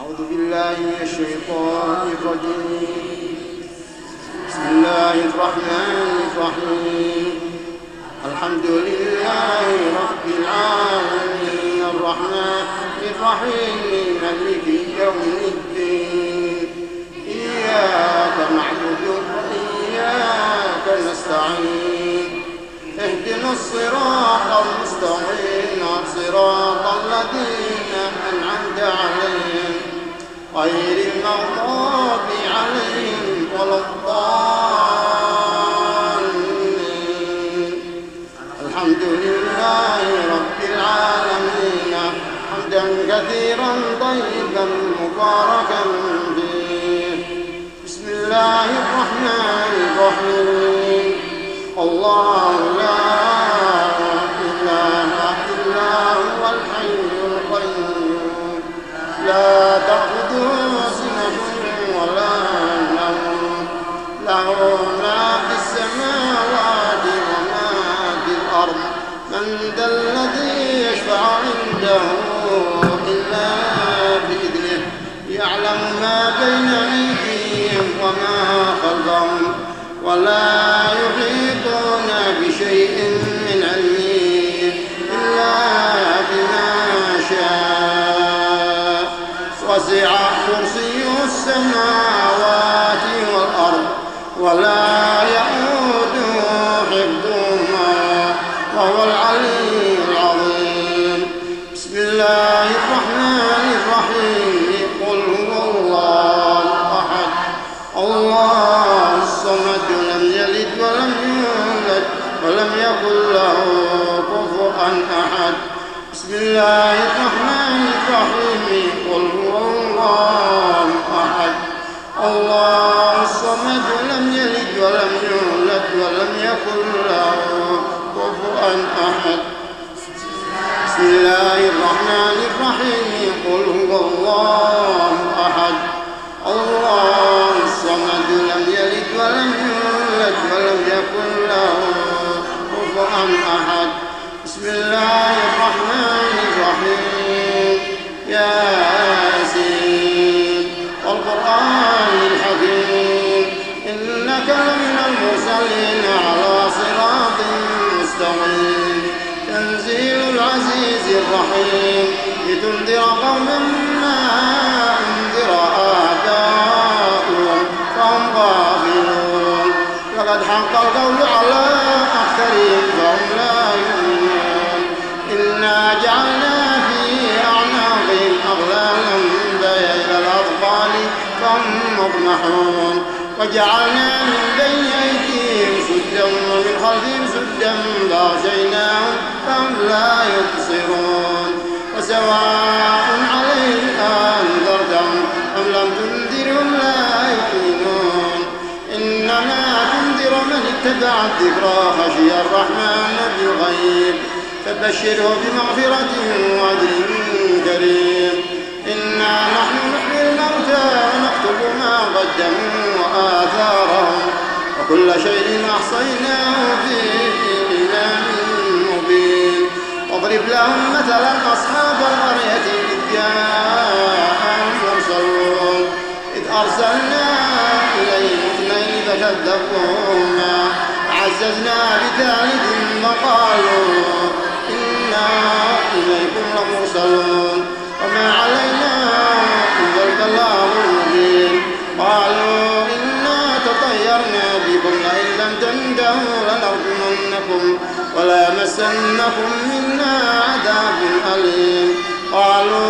أعوذ بالله من الشيطان الرجيم. بسم الله الرحمن الرحيم. الحمد لله رب العالمين الرحمن الرحيم مالك يوم الدين. إياك نعبد وإياك نستعين. اهدنا الصراط المستقيم صراط الذين أنعمت عليهم غير المغضوب عليهم ولا الضالين. الحمد لله رب العالمين حمدا كثيرا طيبا مباركا فيه. بسم الله الرحمن الرحيم. الله لا إله إلا هو الحي القيوم لا تأخذه سنة ولا نوم له ما في السماوات وما في الأرض. من ذا الذي يشفع عنده إلا بإذنه يعلم ما بين أيديهم وما خلفهم ولا يحيطون بشيء من علمه إلا بما شاء. وسع كرسيه السماوات والأرض ولا يئوده حفظهما وهو العلي العظيم. بسم الله الرحمن الرحيم. قل هو الله أحد الله الصمد لم يلد ولم يولد ولم يكن له كفوا أحد. بسم الله الرحمن الرحيم. قل هو الله أحد الله الصمد لم يلد ولم يولد ولم يكن له كفوا أحد. بسم الله الرحمن الرحيم. قل هو الله أحد الله الصمد لم يلد ولم يولد ولم يكن له كفوا أحد. بسم الله الرحمن الرحيم. ياسين والقرآن الحكيم إنك لمن المرسلين على صراط مستقيم. تنزيل العزيز الرحيم لتنذر قوما ما أنذر آباؤهم فهم غافلون. لقد حق القول على أكثرهم فهم لا يؤمنون. إنا جعلنا في أعناقهم أغلالا فهي إلى الأذقان فهم مقمحون. وجعلنا من بين أيديهم سدا ومن خلفهم سدا فأغشيناهم فهم لا يبصرون. وسواء عليهم أنذرتهم أم لم تنذرهم لا يؤمنون. إنما تنذر من اتبع الذكرى خشي الرحمن بالغيب فبشره بمغفرة وأجر كريم. إنا نحن نحيي الموتى ونكتب ما قدموا وآثارهم وكل شيء أحصيناه في إمام مبين. واضرب لهم مثلا أصحاب القرية إذ جاء المرسلون إذ أرسلنا إليهم اثنين فكذبوهما عززنا بثالث فقالوا إنا إليكم لمرسلون وما علينا إلا البلاغ المبين. قالوا إنا تطيرنا بكم لئن لم تنتهوا لنرجمنكم وليمسنكم منا عذاب أليم. قالوا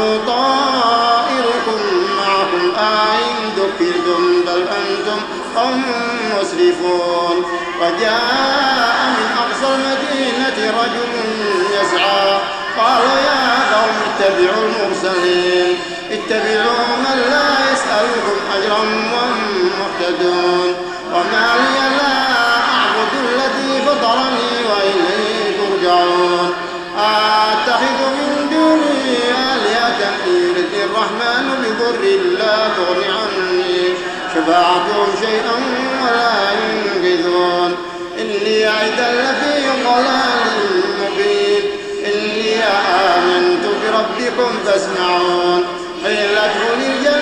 طائركم معكم أئن ذكرتم بل أنتم قوم مسرفون. وجاء من أقصى المدينة رجل يسعى قالوا يا قوم اتبعوا المرسلين اتبعوا من لا يسألكم أجرا وهم مهتدون. وما لي لا أعبد الذي فطرني وإليه ترجعون. أتخذ من دونه آلهة إن يردني الرحمن بضر لا تغن عني شفاعتهم شيئا ولا ينقذون. إني إذا لفي ضلال مبين. إني آمنت بربكم فاسمعون. قيل ادخل الجنة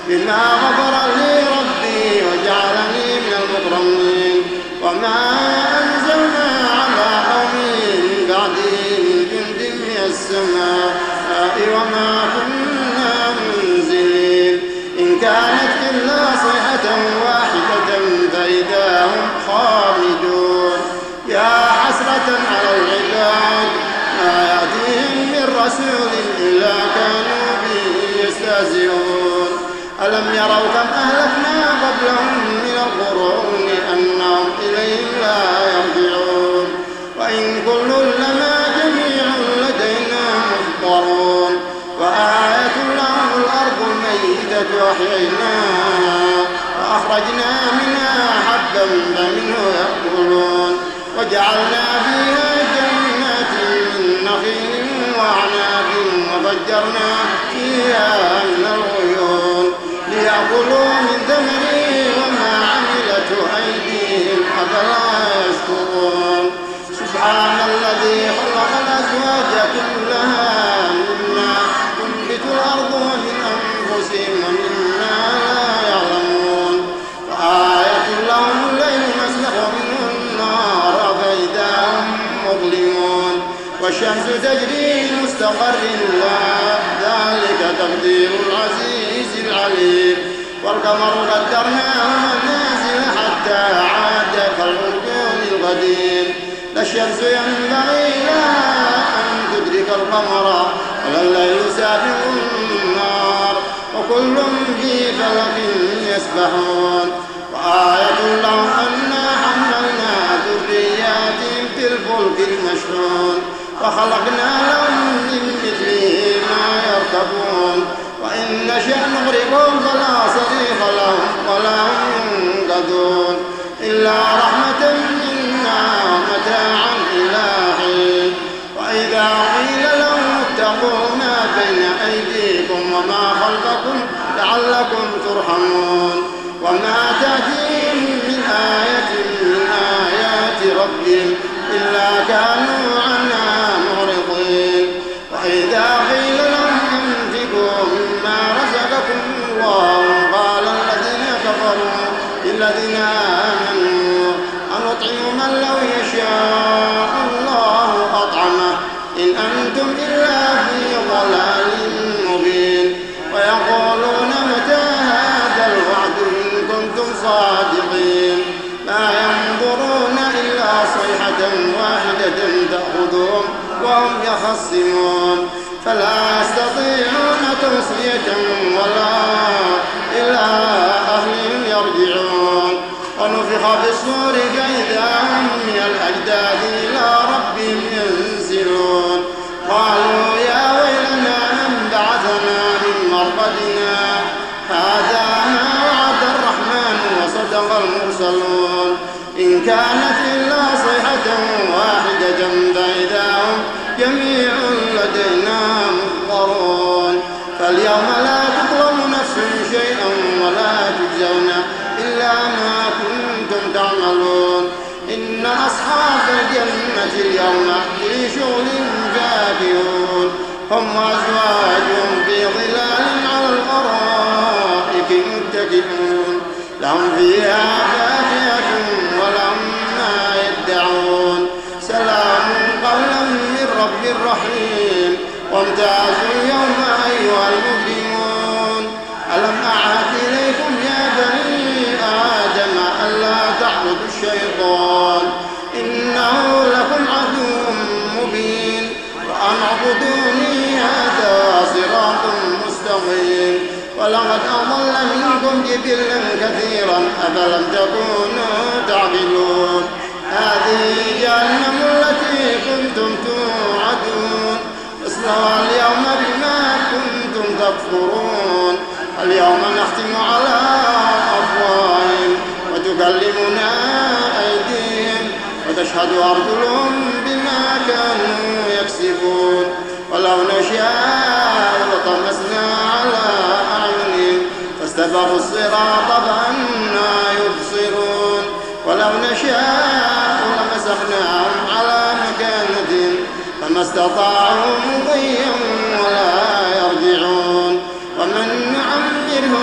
بما غفر لي ربي وجعلني من المكرمين. وما أنزلنا على قومه من بعده من جند من السماء وما كنا منزلين. إن كانت إلا صيحة واحدة فإذا هم خامدون. يا حسرة على العباد ما يأتيهم من رسول إلا كانوا به يستهزئون. ألم يروا كم أهلكنا قبلهم من القرون أنهم إليهم لا يرجعون. وإن كل لما جميع لدينا محضرون. وآية لهم الأرض الميتة أحييناها وأخرجنا منها حبا فمنه يأكلون. وجعلنا فيها جنات من نخيل وأعناب وفجرنا فيها من العيون ليأكلوا من ثمره وما عملته أيديهم أفلا يشكرون. سبحان الذي خلق الأزواج كلها مما تنبت الأرض ومن أنفسهم ومما لا يعلمون. وآية لهم الليل نسلخ منه النار فإذا هم مظلمون. والشمس تجري لمستقر لها ذلك تقدير العزيز العليم. والقمر قدرناه منازل حتى عاد كالعرجون القديم. لا الشمس ينبغي لها أن تدرك القمر ولا الليل سابق النهار وكل في فلك يسبحون. وآية لهم أنا حملنا ذرياتهم في الفلك المشحون وخلقنا لهم من مثله ما يركبون. وإن نشأ نغرقهم فلا صريخ لهم ولا هم ينقذون إلا رحمة منا ومتاعا إلى حين. وإذا قيل لهم اتقوا ما بين أيديكم وما خلفكم لعلكم ترحمون. وما تأتيهم من آية من آيات ربهم إلا كانوا عنها معرضين. وإذا قيل لهم انفقوا مما رزقكم الله قال الذين كفروا للذين آمنوا أنطعم من لو يشاء الله أطعمه إن أنتم إلا في ضلال مبين. ويقولون متى هذا الوعد إن كنتم صادقين. ما ينظرون إلا صيحة واحدة تأخذهم وهم يخصمون فلا يستطيعون توصية ولا إلى أهلهم يرجعون. ونفخ في الصور فإذا هم من الأجداث إلى ربهم ينزلون. قالوا يا ويلنا من بعثنا من مرقدنا هذا ما وعد الرحمن وصدق المرسلون. إن كانت إلا صيحة واحدة فإذا هم جميع لدينا محضرون. فاليوم لا تظلم نفس شيئا ولا تجزون إلا ما كنتم تعملون. إن أصحاب الجنة اليوم في شغل فاكهون هم وأزواجهم في ظلال على الأرائك متكئون. لهم فيها فاكهة ولهم ما يدعون. سلام قولا من رب رحيم. وامتازوا اليوم أيها المجرمون. ألم أعهد إليكم يا بني آدم ألا تعبدوا الشيطان إنه لكم عدو مبين. وأن اعبدوني هذا صراط مستقيم. ولقد أضل منكم جبلا كثيرا أفلم تكونوا تعقلون. هذه جهنم التي كنتم توعدون اصلوها اليوم بما كنتم تكفرون. اليوم نختم على أفواههم وتكلمنا أيديهم وتشهد أرجلهم بما كانوا يكسبون. ولو نشاء لطمسنا على أعينهم فاستبقوا الصراط فأنى يبصرون. ولو نشاء لمسخناهم على مكانتهم فما استطاعوا مضيا ولا يرجعون. ومن نعمره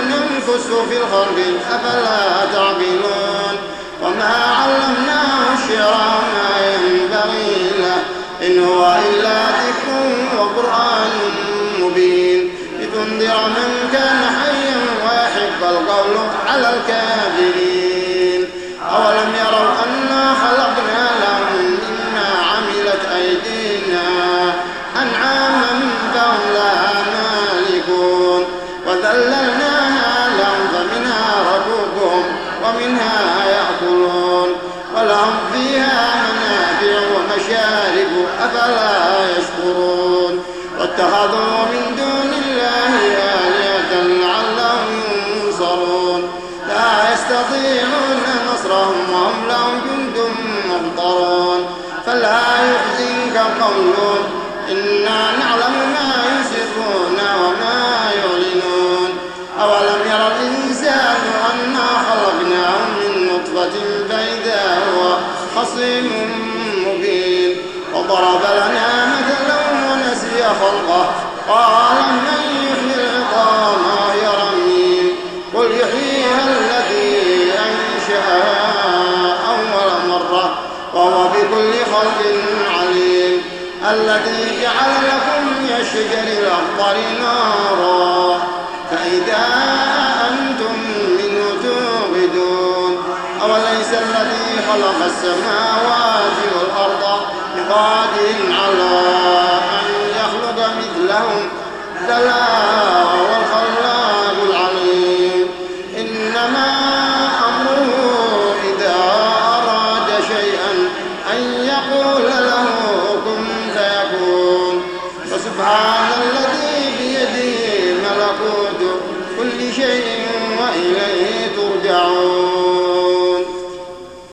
الكسوف في الخلق أفلا تعقلون وما علمناه الشعر ما ينبغي له إن هو إلا ذكر وقرآن مبين لتنذر من كان حيا ويحق القول على الكافرين أولم يروا أنا خلقنا لهم مما عملت أيدينا أنعاما فهم لها مالكون وذللناها لهم فمنها ركوبهم ومنها يأكلون ولهم فيها منافع ومشارب أفلا يشكرون واتخذوا من دون الله آلهة لعلهم ينصرون لا يستطيعون نصرهم وهم لهم جند محضرون فلا يحزنك قولهم إنا نعلم ما يسرون وما يعلنون أولم يرى الإنسان أنا خلقناه من نطفة فإذا هو خصيم مبين وضرب لنا مثلا ونسي خلقه قال من يحيي العظام وهي رميم قل يحييها الذي أنشأها أول مرة وهو بكل خلق عليم الذي جعل لكم من الشجر الأخضر نارا فإذا أنتم منه توقدون أوليس الذي خلق السماوات والأرض بقادر على أن يخلق مثلهم بلى وهو الخلاق العليم إنما أمره إذا أراد شيئا أن يقول له كن فيكون فسبحان الذي بيده ملكوت كل شيء وإليه